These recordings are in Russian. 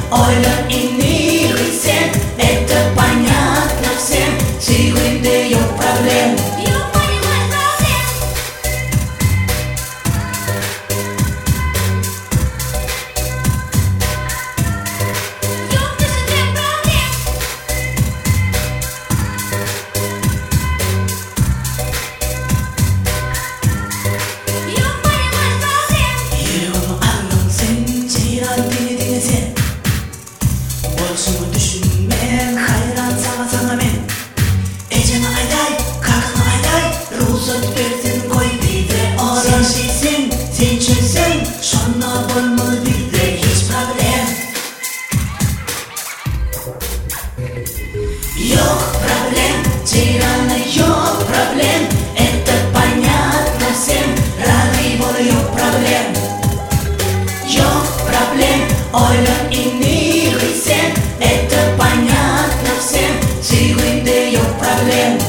ойлон и милый всем. Это понятно всем, сегодня yok проблем. Borçumu düşünme, hayran sana men. Eceme ayday, kalkma ayday, ruhsat versin koy bir de. Sen şeysin, sen çözsen, şanla olmalı bir de hiç problem. Yok problem, тирана yok problem. Это понятно всем, рады волы yok problem. Yok problem, ойлон и милый всем. Это понятно всем, сегодня yok проблем.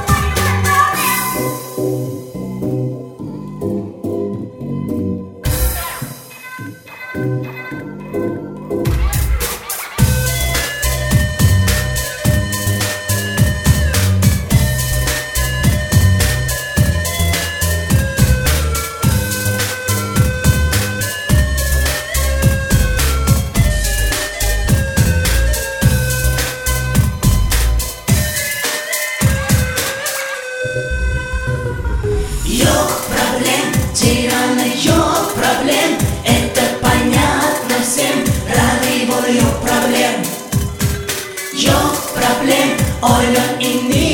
Yok problem, тирана yok problem. Это понятно всем, рады волы yok problem. Yok problem, ойлон и милый.